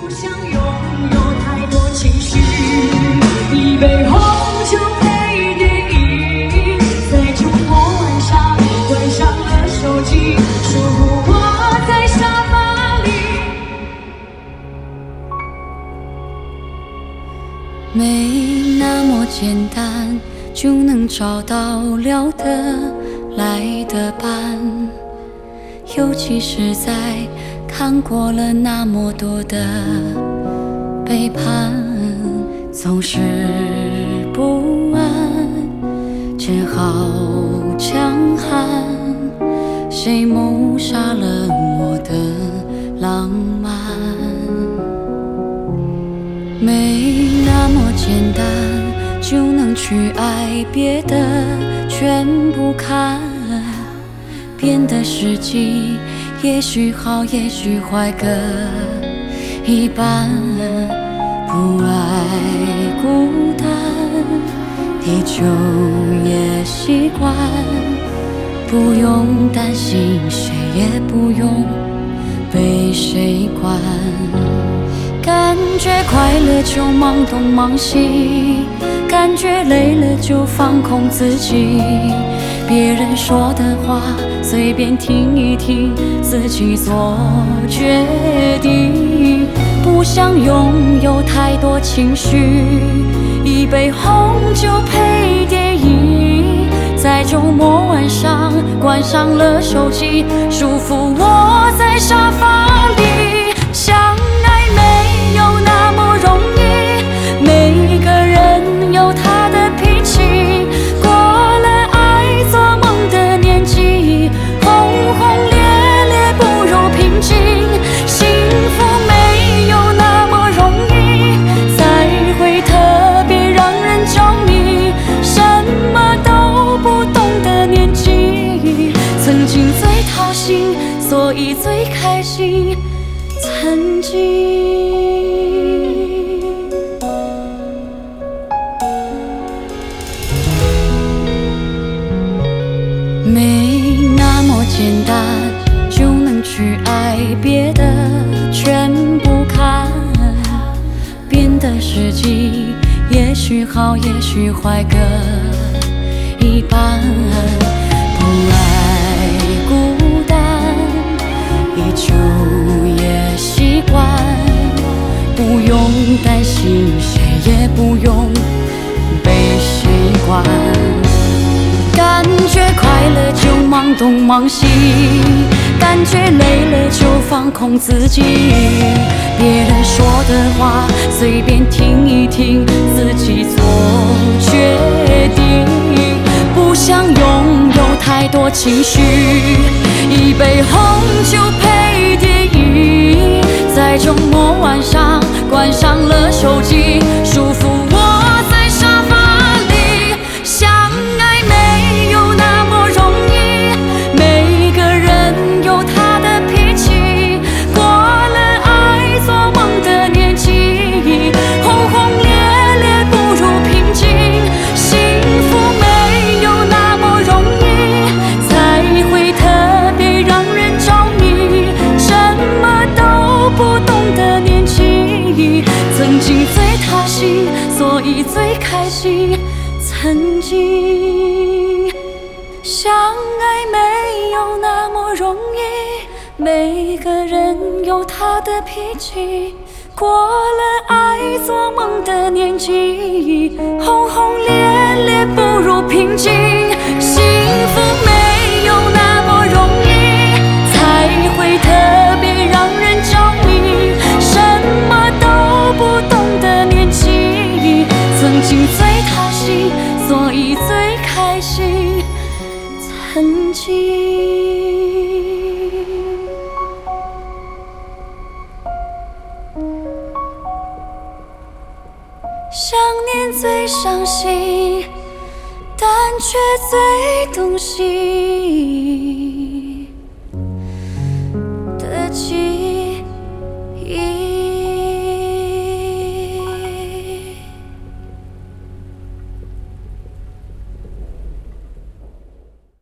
不想拥有太多情绪，一杯红酒配电影，在周末晚上关上了手机，舒服窝在沙发里。 没那么简单就能找到聊得来的伴，尤其是在看过了那么多的背叛，总是不安，只好强悍。谁谋杀了我的浪漫？没那么简单就能去爱，别的全不看。变的时机也许好也许坏各一半，不爱孤单依旧也习惯，不用担心谁也不用被谁管，感觉快乐就忙东忙西，感觉累了就放空自己，别人说的话随便听一听，自己做决定。不想拥有太多情绪，一杯红酒配电影，在周末晚上关上了手机，舒服窝在沙发里。相爱没有那么容易，每个人有他的脾气，过了爱做梦的年纪，轰轰烈烈不如平静。幸福没有那么容易，才会特别让人着迷。什么都不懂的年纪，曾经最掏心，所以最开心。曾经没那么简单就能去爱，别的全不看。变的时机也许好也许坏各一半，不爱孤单依旧也习惯，不用担心谁也不用被谁管，感觉快乐就忙东忙西，感觉累了就放空自己，别人说的话随便听一听，自己做决定。不想拥有太多情绪，一杯红酒配电影，在周末晚上关上了手机，舒服窝在沙发里。相爱没有那么容易，每个人有他的脾气，过了爱做梦的年纪，轰轰烈烈不如平静。幸福没有那么容易，才会特别让人着迷。什么都不懂的年纪，曾经最掏心，所以最开心。曾经相爱没有那么容易，每个人有他的脾气，过了爱做梦的年纪，轰轰烈烈不如平静。幸福没有那么容易，才会特别让人着迷。什么都不懂的年纪，曾经最掏心，所以最开心。曾经想念最伤心，但却最动心。